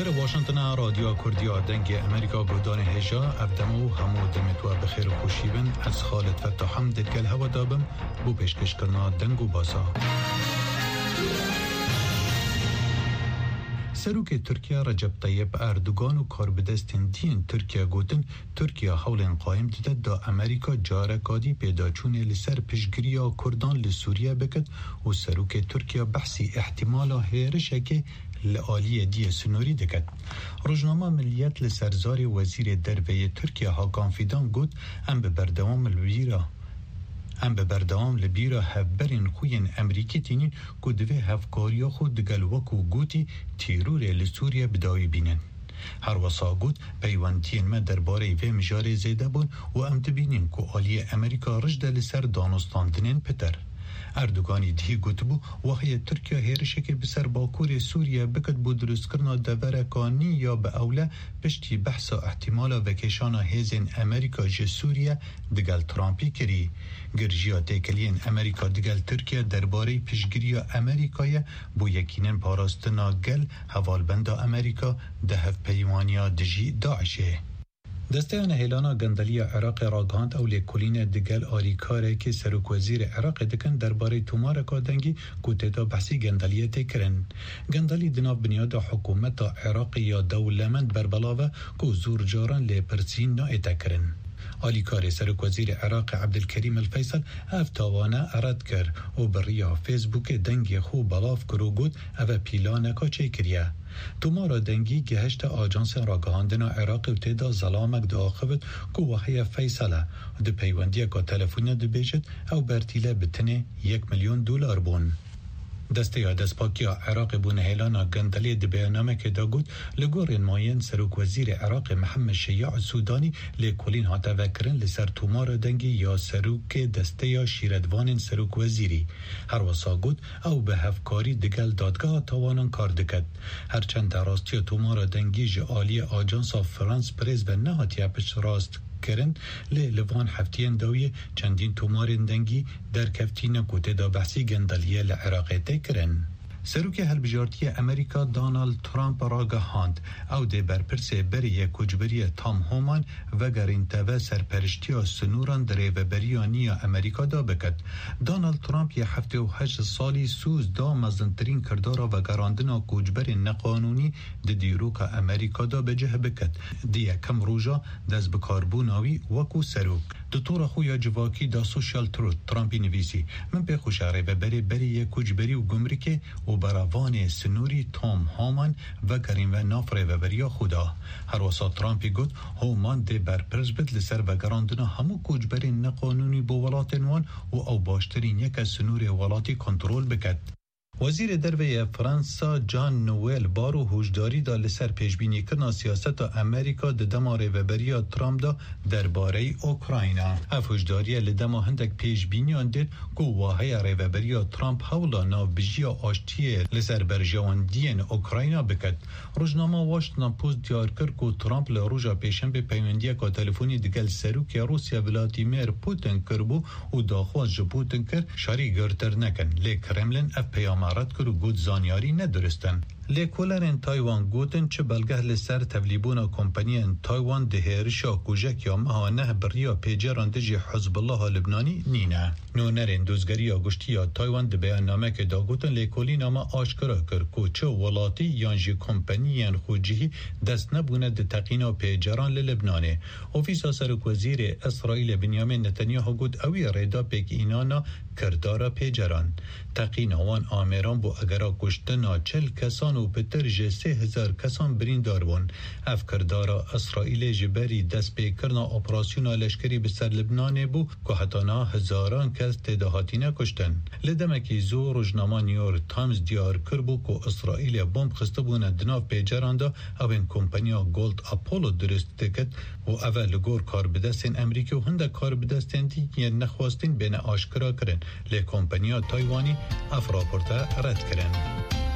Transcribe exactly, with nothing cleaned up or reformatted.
هاویر واشنگتن رادیو کردیا دنگ امریکا گودان هجا افدمو همو دمتوا بخیر و خوشیبن از خالد فتح حمد دل هوا دابم بو پیشکش کرنا دنگ و باسا. سروک ترکیه رجب طیب اردوگان و کاربدستین دین ترکیه گوتن ترکیه حولین قایم دیده دا امریکا جارکادی پیدا چونه لسر پشگریا کردان لسوریه بکد و سروک ترکیه بحثی احتمالا هیرشه که لآلی دی سنوری دکد. روزنامه ملیت لسرزار وزیر دروی ترکیه هاکان فیدان گوت ام به بردوام الویرا ام به بردوام لبیرا هفبرین خوین امریکی تینین که دوی هفکاریا خود دگل وکو گوتی تیرور لسوریه بداوی بینن. هر وصا گوت پیوانتین ما درباره و مجاره زیده بون و ام دبینین که آلی امریکا رجده لسر دانستاندنین پتر. اردوگانی دی گوتبو وحی ترکیه هیرشه که بسر باکور سوریه بکد بود درست کرنا دورکانی یا به اوله پشتی بحثا احتمالا وکشانا هیزین امریکا جه سوریه دگل ترامپی کری. گرجیا تیکلین امریکا دگل ترکیه درباره پیشگیری امریکای بو یکینن پاراستنا گل حوالبندا امریکا دهف پیوانیا دجی داعشه. دستیان هیلانا گندلی عراق راگاند او لیکولین دگل آلیکاره که سروک وزیر عراق دکن درباره تومارکا دنگی کوتدا بحثی گندلیه تکرن. گندلی دناف بنیاد حکومت عراق یا دولمند بربلاوه که زور جاران لیپرسین نای تکرن. آلیکار سروک وزیر عراق عبدالکریم الفیصل افتاوانه ارد کر و بریا فیسبوک دنگی خوب بلاف کرو گود او پیلانکا چه کریه. تومارا دنگی گهشت آجانس راگهاندن عراق و تیدا ظلامک داخوت که وحی فیصله ده پیوندی که تلفون ده بیجد او برتیله بتنه یک میلیون دلار بون. دسته یا دسپاکی عراق بون هیلانا گندلی ده بیانامه که دا گود لگور ماین سروک وزیر عراق محمد شیع سودانی لیکولین ها توکرن لسر تومار دنگی یا سروک دسته یا شیردوان سروک وزیری. هر وصا گود او به هفکاری دگل دادگاه تاوانان کار دکد. هرچند راستی تومار دنگی جعالی آجانس فرانس پریز و نهاتی اپش راست کرن لی لوان هفتین داوی چندین تومارین دنگی در کفتین کوته دا بحثی گندلیه لعراقه تکرن. سروک هلبجارتی امریکا دانالد ترامپ را گهاند او ده برپرسه بری کجبری تام هومان و گرینتوه سرپرشتی سنوران در ریوبریانی امریکا دا بکد. دانالد ترامپ یه هفته و هشت سالی سوز دا مزنترین کردارا و گراندنا کجبری نقانونی ده دیروک امریکا دا بجه بکد. دیه کم روژا دست بکاربوناوی وکو سروک. دکتور خویا جواکی دا سوشال تروت ترامپی نویسی من به خوشاره و بری بری کجبری و گمرکه و براوان سنوری تام هامان و کریم و نافره و بریا خدا. هر وسا ترامپی گفت هامان ده برپرس بد لسر و گراندنا همو کجبری نقانونی بو ولاتن وان و او باشترین یک سنوری ولاتی کنترول بکد. وزیر دروی فرانسا جان نوئل بارو هوشداری دا لسر پیشبینی کرنا سیاست امریکا ده دما ریوبریا ترامپ دا درباره اوکراینا. اف هوشداری لدما هندک پیشبینی اندید که واهی ریوبریا ترامپ حولا ناوبجیا آشتی لسر برجواندین اوکراینا بکد. روزنامه واشنگتن پست دیار کرد که ترامپ لروجا پیشنبه پیوندی که تلفونی دگل سروک روسیا ولادیمیر پوتین کربو و داخواست جو پوتین کرد شاری گرتر نکن. لی کرملین اف پیام رد کرو گود زانیاری ندرستن. لیکولرین تایوان گوتن چه بلگه لسر تولیبونا کمپانیان تایوان دهیرشا کوجک یا مهانه بریا پیجران دجی حزب الله لبنانی نینه. نونرین دوزگری آگوشتی یا تایوان ده بیان نامه که دا گوتن لیکولی نامه آشکرا کر که چه ولاتی یانجی کمپانیان خوجهی دست نبونه ده تقینا پیجران لبنانه. اوفیسا سرک وزیر اسرائیل بنیامین نتانیاهو گوت اوی ریدا پیک اینانا کردارا پیجران. تقینا وان آمیران بو اگرا کشتنا چل کسان و پتر جه سه هزار کسان بریندار بون. اف کردارا اسرائیل جبری دست پیکرنا اپراسیون لشکری بسر لبنان بو که حتانا هزاران کس تداهاتی نکشتن. لدمکی زو روزنامه نیویورک تایمز دیار کر بو که اسرائیل بمب خسته بونه دناف پیجران دا او این کمپانیا گولد اپولو درست دکت و اول گور کار بدستین امریکی و هنده کار بدستین دی یه نخواستین بین آشکرا کرن. لی کمپانیا تایوانی اف راپورتا رد کرن.